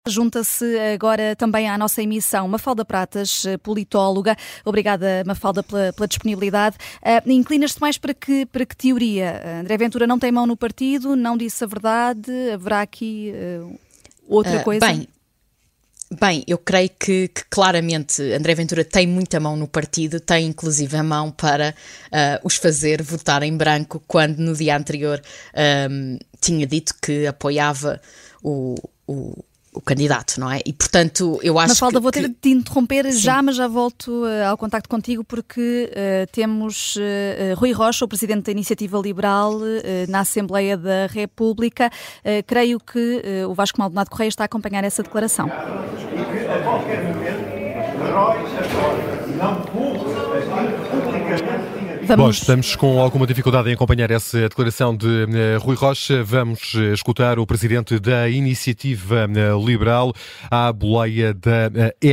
Junta-se agora também à nossa emissão Mafalda Pratas, politóloga. Obrigada, Mafalda, pela disponibilidade. Inclinas-te mais para que teoria? André Ventura não tem mão no partido, não disse a verdade, haverá aqui outra coisa? Bem, eu creio que claramente André Ventura tem muita mão no partido, tem inclusive a mão para os fazer votar em branco, quando no dia anterior tinha dito que apoiava o candidato, não é? E, portanto, eu acho Mafalda, vou ter de te interromper já, mas já volto ao contacto contigo, porque temos Rui Rocha, o Presidente da Iniciativa Liberal, na Assembleia da República. Creio que o Vasco Maldonado Correia está a acompanhar essa declaração. E que a qualquer momento, não publicamente. Bom, estamos com alguma dificuldade em acompanhar essa declaração de Rui Rocha. Vamos escutar o Presidente da Iniciativa Liberal à boleia da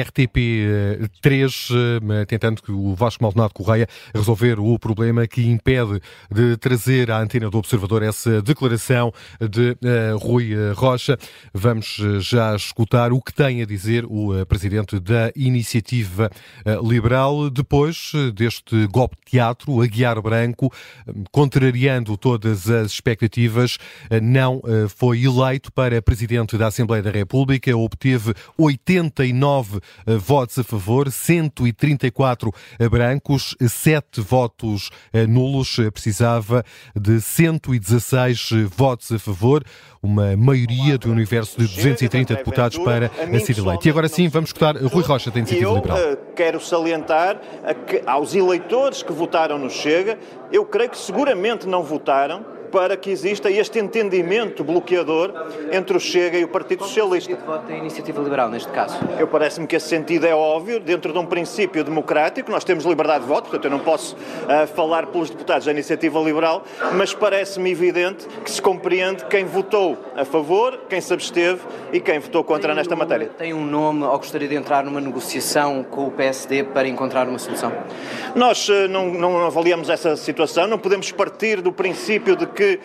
RTP3, tentando que o Vasco Maldonado Correia resolver o problema que impede de trazer à antena do Observador essa declaração de Rui Rocha. Vamos já escutar o que tem a dizer o Presidente da Iniciativa Liberal depois deste golpe de teatro, Aguiar Branco, contrariando todas as expectativas, não foi eleito para Presidente da Assembleia da República, obteve 89 votos a favor, 134 brancos, 7 votos nulos, precisava de 116 votos a favor, uma maioria do universo de 230 deputados para ser eleito. E agora sim, vamos escutar Rui Rocha da Iniciativa Liberal. Eu quero salientar aos eleitores que votaram no Chega, eu creio que seguramente não votaram para que exista este entendimento bloqueador entre o Chega e o Partido Socialista. Qual é o voto da Iniciativa Liberal, neste caso? Parece-me que esse sentido é óbvio, dentro de um princípio democrático, nós temos liberdade de voto, portanto eu não posso falar pelos deputados da Iniciativa Liberal, mas parece-me evidente que se compreende quem votou a favor, quem se absteve e quem votou contra nesta matéria. Tem um nome ou gostaria de entrar numa negociação com o PSD para encontrar uma solução? Nós não avaliamos essa situação, não podemos partir do princípio de que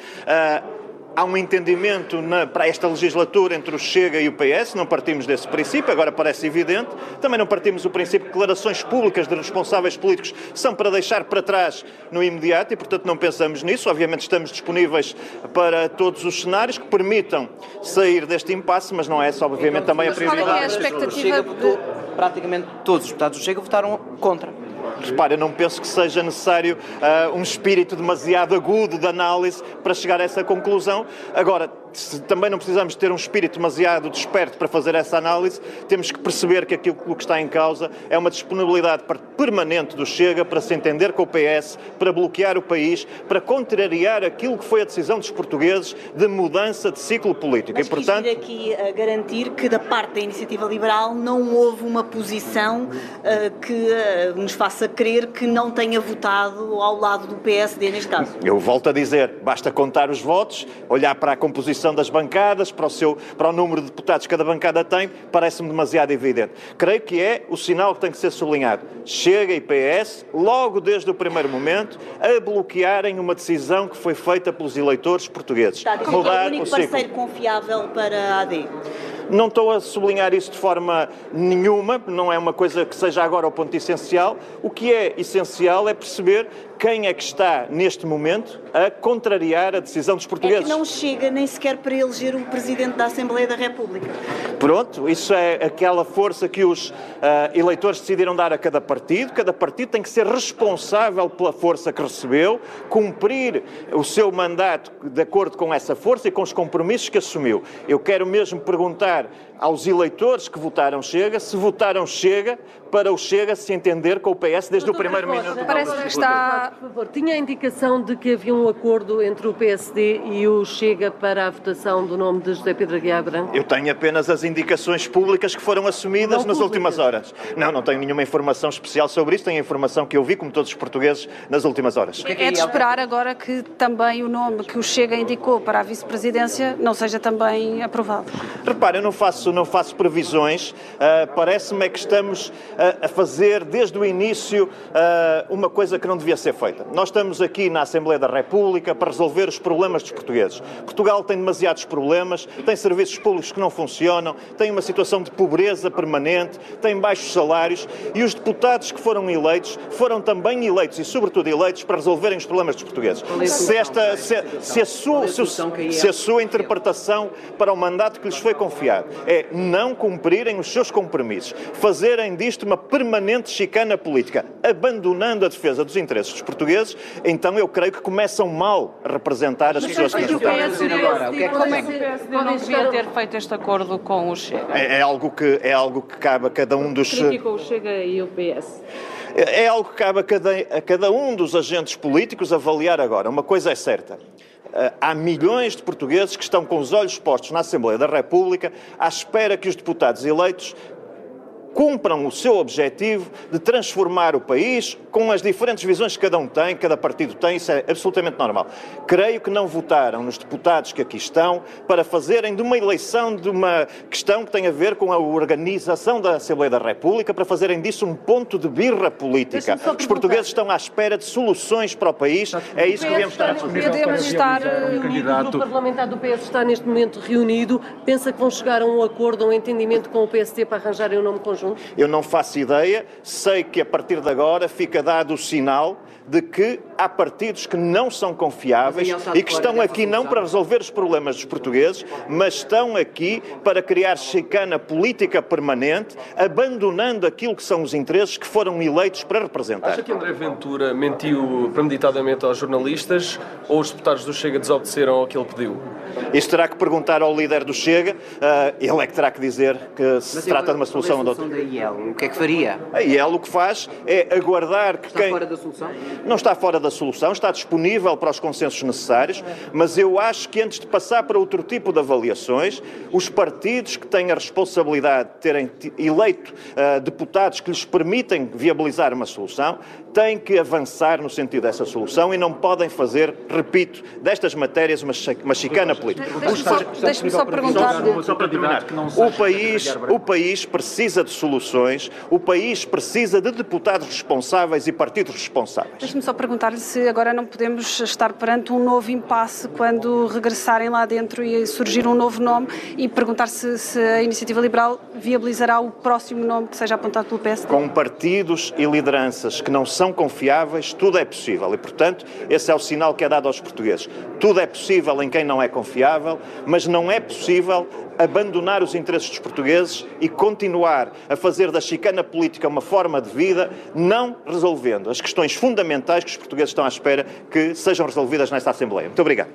há um entendimento para esta legislatura entre o Chega e o PS, não partimos desse princípio, agora parece evidente. Também não partimos do princípio que declarações públicas de responsáveis políticos são para deixar para trás no imediato e, portanto, não pensamos nisso. Obviamente estamos disponíveis para todos os cenários que permitam sair deste impasse, mas não é essa, obviamente, também a prioridade. Qual é a expectativa? O Chega votou, praticamente todos os deputados do Chega votaram contra. Repare, eu não penso que seja necessário um espírito demasiado agudo de análise para chegar a essa conclusão. Agora, também não precisamos ter um espírito demasiado desperto para fazer essa análise. Temos que perceber que aquilo que está em causa é uma disponibilidade permanente do Chega para se entender com o PS, para bloquear o país, para contrariar aquilo que foi a decisão dos portugueses de mudança de ciclo político. Mas quis vir aqui a garantir que da parte da Iniciativa Liberal não houve uma posição que nos faça crer que não tenha votado ao lado do PSD neste caso. Eu volto a dizer, basta contar os votos, olhar para a composição das bancadas, para o número de deputados que cada bancada tem, parece-me demasiado evidente. Creio que é o sinal que tem que ser sublinhado. Chega e PS, logo desde o primeiro momento, a bloquearem uma decisão que foi feita pelos eleitores portugueses. Está a dizer que é o único parceiro confiável para a AD. Não estou a sublinhar isso de forma nenhuma, não é uma coisa que seja agora o ponto essencial. O que é essencial é perceber quem é que está, neste momento, a contrariar a decisão dos portugueses. É que não chega nem sequer para eleger o Presidente da Assembleia da República. Pronto, isso é aquela força que os eleitores decidiram dar a cada partido. Cada partido tem que ser responsável pela força que recebeu, cumprir o seu mandato de acordo com essa força e com os compromissos que assumiu. Eu quero mesmo perguntar aos eleitores que votaram Chega, se votaram Chega, para o Chega se entender com o PS desde o primeiro minuto. Parece que está... Por favor, tinha a indicação de que havia um acordo entre o PSD e o Chega para a votação do nome de José Pedro Aguiar Branco? Eu tenho apenas as indicações públicas que foram assumidas nas últimas horas. Não tenho nenhuma informação especial sobre isso, tenho a informação que eu vi, como todos os portugues, nas últimas horas. É de esperar agora que também o nome que o Chega indicou para a vice-presidência não seja também aprovado. Repare, eu não faço previsões, parece-me é que estamos a fazer desde o início uma coisa que não devia ser ser feita. Nós estamos aqui na Assembleia da República para resolver os problemas dos portugueses. Portugal tem demasiados problemas, tem serviços públicos que não funcionam, tem uma situação de pobreza permanente, tem baixos salários e os deputados que foram eleitos foram também eleitos e, sobretudo, eleitos para resolverem os problemas dos portugueses. Se a sua interpretação para o mandato que lhes foi confiado é não cumprirem os seus compromissos, fazerem disto uma permanente chicana política, abandonando a defesa dos interesses dos portugueses, então eu creio que começam mal a representar as pessoas que nos votaram. Como é que o PSD não devia ter feito este acordo com o Chega? É algo que cabe a cada um dos... Criticou o Chega e o PS. É algo que cabe a cada um dos agentes políticos avaliar agora. Uma coisa é certa. Há milhões de portugueses que estão com os olhos postos na Assembleia da República à espera que os deputados eleitos cumpram o seu objetivo de transformar o país com as diferentes visões que cada um tem, cada partido tem, isso é absolutamente normal. Creio que não votaram nos deputados que aqui estão para fazerem de uma eleição, de uma questão que tem a ver com a organização da Assembleia da República, para fazerem disso um ponto de birra política. Os portugueses estão à espera de soluções para o país, é isso que devemos estar a fazer. O grupo parlamentar do PS está neste momento reunido, pensa que vão chegar a um acordo, a um entendimento com o PSD para arranjarem um nome conjunto? Eu não faço ideia, sei que a partir de agora fica dado o sinal de que há partidos que não são confiáveis e que estão aqui não para resolver os problemas dos portugueses, mas estão aqui para criar chicana política permanente, abandonando aquilo que são os interesses que foram eleitos para representar. Acha que André Ventura mentiu premeditadamente aos jornalistas ou os deputados do Chega desobedeceram ao que ele pediu? Isso terá que perguntar ao líder do Chega, ele é que terá que dizer que se trata de uma solução ou de outra. Da IEL, o que é que faria? A IEL o que faz é aguardar que Está fora da solução? Não está fora da solução, está disponível para os consensos necessários, mas eu acho que antes de passar para outro tipo de avaliações, os partidos que têm a responsabilidade de terem eleito deputados que lhes permitem viabilizar uma solução, têm que avançar no sentido dessa solução e não podem fazer, repito, destas matérias uma chicana política. Deixe-me só perguntar. Só para terminar, o país precisa de soluções, o país precisa de deputados responsáveis e partidos responsáveis. Deixe-me só perguntar-lhe se agora não podemos estar perante um novo impasse quando regressarem lá dentro e surgir um novo nome e perguntar se a Iniciativa Liberal viabilizará o próximo nome que seja apontado pelo PSD. Com partidos e lideranças que não são confiáveis, tudo é possível e, portanto, esse é o sinal que é dado aos portugueses. Tudo é possível em quem não é confiável, mas não é possível abandonar os interesses dos portugueses e continuar a fazer da chicana política uma forma de vida, não resolvendo as questões fundamentais que os portugueses estão à espera que sejam resolvidas nesta Assembleia. Muito obrigado.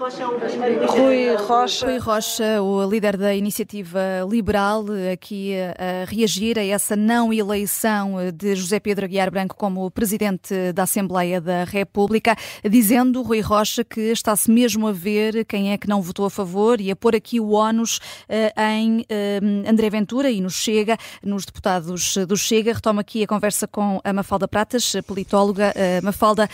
Rui Rocha, o líder da Iniciativa Liberal, aqui a reagir a essa não eleição de José Pedro Aguiar Branco como Presidente da Assembleia da República, dizendo, Rui Rocha, que está-se mesmo a ver quem é que não votou a favor e a pôr aqui o ónus em André Ventura e no Chega, nos deputados do Chega. Retomo aqui a conversa com a Mafalda Pratas, politóloga. Mafalda,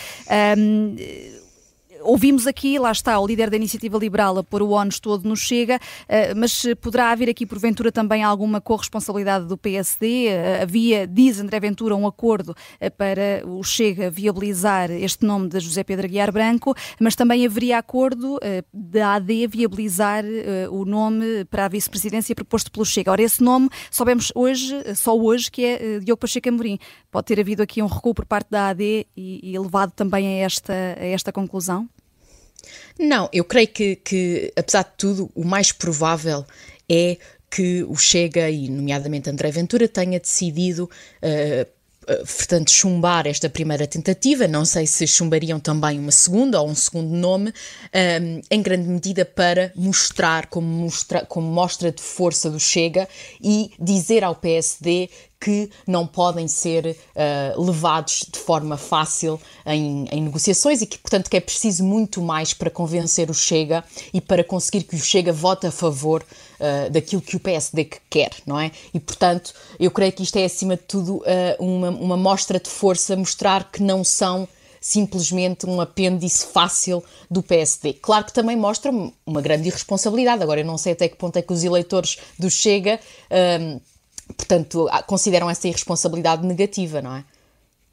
ouvimos aqui, lá está, o líder da Iniciativa Liberal a pôr o ónus todo no Chega, mas poderá haver aqui, porventura, também alguma corresponsabilidade do PSD? Havia, diz André Ventura, um acordo para o Chega viabilizar este nome de José Pedro Aguiar Branco, mas também haveria acordo da AD viabilizar o nome para a vice-presidência proposto pelo Chega. Ora, esse nome, soubemos só hoje, que é Diogo Pacheco Amorim. Pode ter havido aqui um recuo por parte da AD e levado também a esta conclusão? Não, eu creio que, apesar de tudo, o mais provável é que o Chega, e nomeadamente André Ventura, tenha decidido, portanto, chumbar esta primeira tentativa. Não sei se chumbariam também uma segunda ou um segundo nome, em grande medida para mostrar como mostra de força do Chega e dizer ao PSD que não podem ser levados de forma fácil em negociações e que, portanto, que é preciso muito mais para convencer o Chega e para conseguir que o Chega vote a favor daquilo que o PSD quer, não é? E, portanto, eu creio que isto é, acima de tudo, uma mostra de força, mostrar que não são simplesmente um apêndice fácil do PSD. Claro que também mostra uma grande irresponsabilidade. Agora, eu não sei até que ponto é que os eleitores do Chega portanto, consideram essa irresponsabilidade negativa, não é?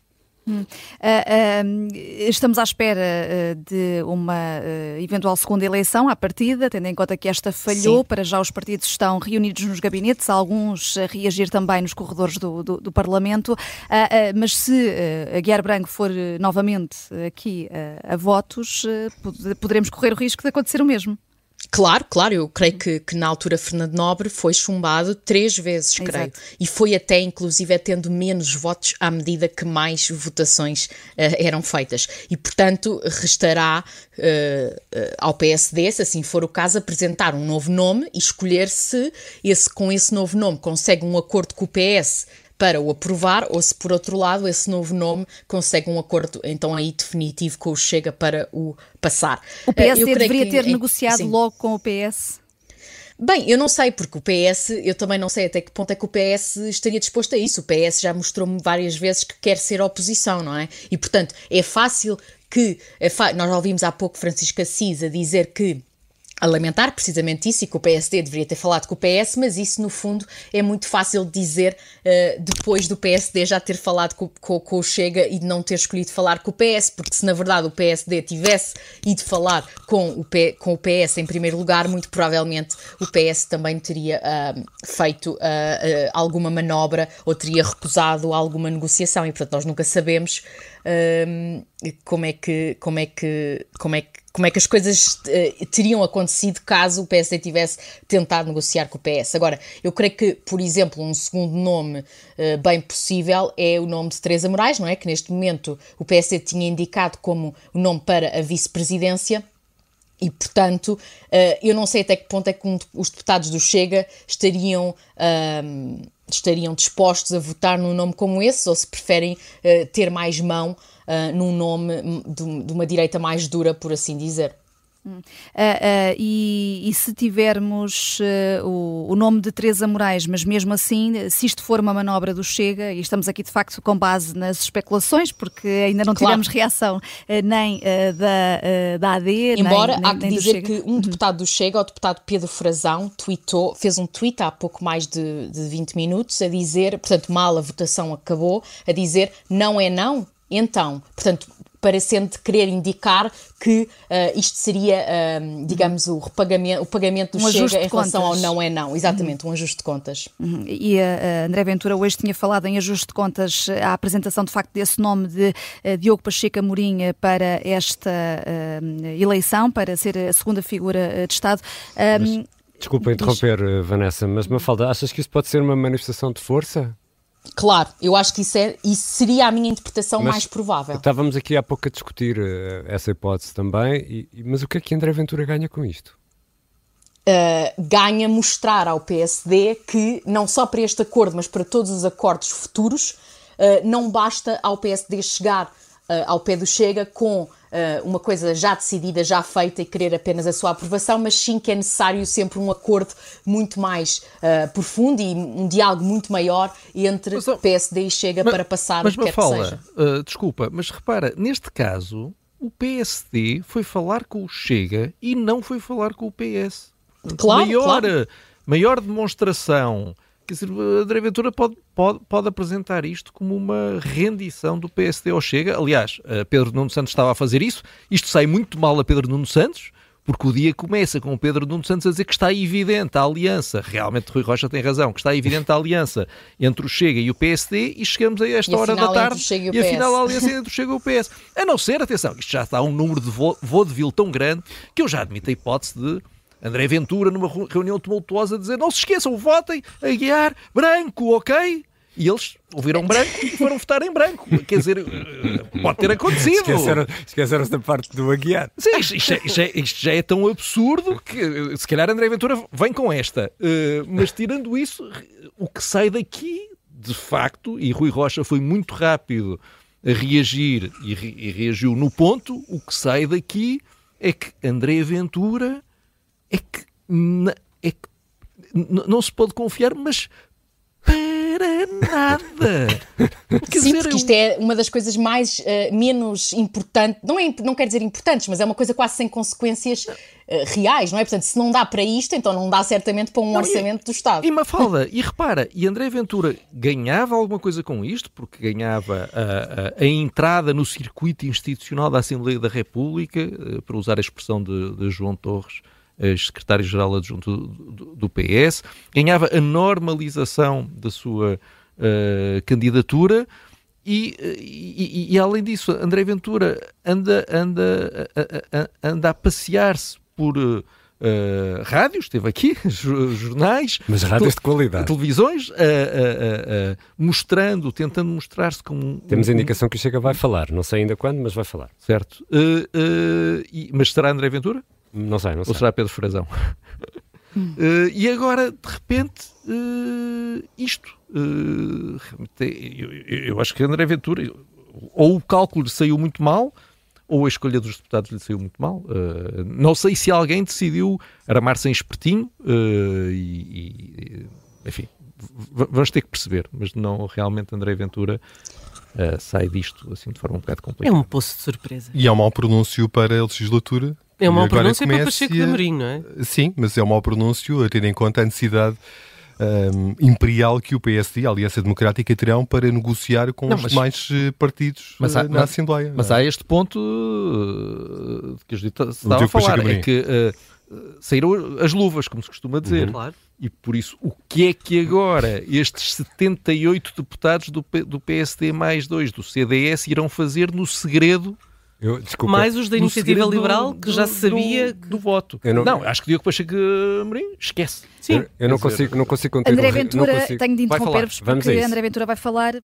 Estamos à espera de uma eventual segunda eleição à partida, tendo em conta que esta falhou. Sim. Para já os partidos estão reunidos nos gabinetes, alguns a reagir também nos corredores do Parlamento, mas se Aguiar Branco for novamente aqui a votos, poderemos correr o risco de acontecer o mesmo. Claro, eu creio que na altura Fernando Nobre foi chumbado 3 vezes, creio. Exato. E foi até, inclusive, tendo menos votos à medida que mais votações eram feitas. E, portanto, restará ao PSD, se assim for o caso, apresentar um novo nome e escolher se com esse novo nome consegue um acordo com o PS para o aprovar, ou se por outro lado esse novo nome consegue um acordo então aí definitivo com o Chega para o passar. O PSD deveria ter negociado logo com o PS? Bem, eu não sei, porque o PS, eu também não sei até que ponto é que o PS estaria disposto a isso. O PS já mostrou-me várias vezes que quer ser oposição, não é? E portanto é fácil que, nós ouvimos há pouco Francisco Assis a dizer que a lamentar precisamente isso e que o PSD deveria ter falado com o PS, mas isso no fundo é muito fácil de dizer depois do PSD já ter falado com o Chega e de não ter escolhido falar com o PS, porque se na verdade o PSD tivesse ido falar com o PS em primeiro lugar, muito provavelmente o PS também teria feito alguma manobra ou teria recusado alguma negociação e portanto nós nunca sabemos como é que as coisas teriam acontecido caso o PSD tivesse tentado negociar com o PS. Agora, eu creio que, por exemplo, um segundo nome bem possível é o nome de Teresa Moraes, não é? Que neste momento o PSD tinha indicado como o nome para a vice-presidência. E, portanto, eu não sei até que ponto é que os deputados do Chega estariam dispostos a votar num nome como esse, ou se preferem ter mais mão num nome de uma direita mais dura, por assim dizer. E se tivermos o nome de Teresa Moraes, mas mesmo assim, se isto for uma manobra do Chega, e estamos aqui de facto com base nas especulações, porque ainda não tivemos reação nem da AD, embora nem há que dizer que um deputado do Chega, o deputado Pedro Frazão, fez um tweet há pouco mais de 20 minutos a dizer, portanto mal a votação acabou, a dizer não é não, então, portanto parecendo querer indicar que isto seria, digamos, o pagamento do Chega em relação ao não é não. Exatamente, um ajuste de contas. E André Ventura hoje tinha falado em ajuste de contas, a apresentação de facto desse nome de Diogo Pacheco Amorim para esta eleição, para ser a segunda figura de Estado. Desculpa interromper, Vanessa, mas Mafalda, achas que isso pode ser uma manifestação de força? Claro, eu acho que isso seria a minha interpretação mais provável. Estávamos aqui há pouco a discutir essa hipótese também, mas o que é que André Ventura ganha com isto? Ganha mostrar ao PSD que, não só para este acordo, mas para todos os acordos futuros, não basta ao PSD chegar ao pé do Chega com uma coisa já decidida, já feita e querer apenas a sua aprovação, mas sim que é necessário sempre um acordo muito mais profundo e um diálogo muito maior entre PSD e Chega para passar o que quer que seja. Desculpa, mas repara, neste caso o PSD foi falar com o Chega e não foi falar com o PS. Claro, maior demonstração. Quer dizer, André Ventura pode apresentar isto como uma rendição do PSD ao Chega. Aliás, Pedro Nuno Santos estava a fazer isso. Isto sai muito mal a Pedro Nuno Santos, porque o dia começa com o Pedro Nuno Santos a dizer que está evidente a aliança. Realmente, Rui Rocha tem razão, que está evidente a aliança entre o Chega e o PSD e chegamos a esta hora da tarde e afinal a aliança entre o Chega e o PS. A não ser, atenção, isto já está a um número de vaudeville tão grande que eu já admito a hipótese de André Ventura, numa reunião tumultuosa, dizer não se esqueçam, votem Aguiar Branco, ok? E eles ouviram branco e foram votar em branco. Quer dizer, pode ter acontecido. Esqueceram-se da parte do Aguiar. Sim, isto já é tão absurdo que se calhar André Ventura vem com esta. Mas tirando isso, o que sai daqui, de facto, e Rui Rocha foi muito rápido a reagir e reagiu no ponto, o que sai daqui é que André Ventura é que não se pode confiar, mas para nada. Sim, porque isto é uma das coisas mais menos importantes, não quer dizer importantes, mas é uma coisa quase sem consequências reais, não é? Portanto, se não dá para isto, então não dá certamente para um orçamento do Estado. E Mafalda, e repara, e André Ventura ganhava alguma coisa com isto, porque ganhava a entrada no circuito institucional da Assembleia da República, para usar a expressão de João Torres, secretário-geral adjunto do PS, ganhava a normalização da sua candidatura e além disso, André Ventura anda a passear-se por rádios, esteve aqui, jornais, mas rádios de qualidade, televisões, tentando mostrar-se como... Temos a indicação que o Chega vai falar, não sei ainda quando, mas vai falar. Certo. Mas será André Ventura? Não sei. Ou será Pedro Frazão? E agora, de repente, isto. Eu acho que André Ventura, ou o cálculo lhe saiu muito mal, ou a escolha dos deputados lhe saiu muito mal. Não sei se alguém decidiu armar-se em espertinho, enfim, vamos ter que perceber, mas não realmente André Ventura sai disto assim de forma um bocado complicada. É um poço de surpresa. E é um mau pronúncio para a legislatura. É um mau pronúncio para Pacheco de Amorim, não é? Sim, mas é um mau pronúncio, tendo em conta a necessidade imperial que o PSD, a Aliança Democrática, terão para negociar com os demais partidos na Assembleia. Mas há este ponto que a Judita estava a falar, é que saíram as luvas, como se costuma dizer. Claro. E por isso, o que é que agora estes 78 deputados do PSD mais 2 do CDS irão fazer no segredo? Mais os da Iniciativa Liberal, que já sabia do voto. Não, acho que Diogo Pacheco Amorim esquece. Sim. Eu não consigo André Ventura, tenho de interromper-vos porque André Ventura vai falar.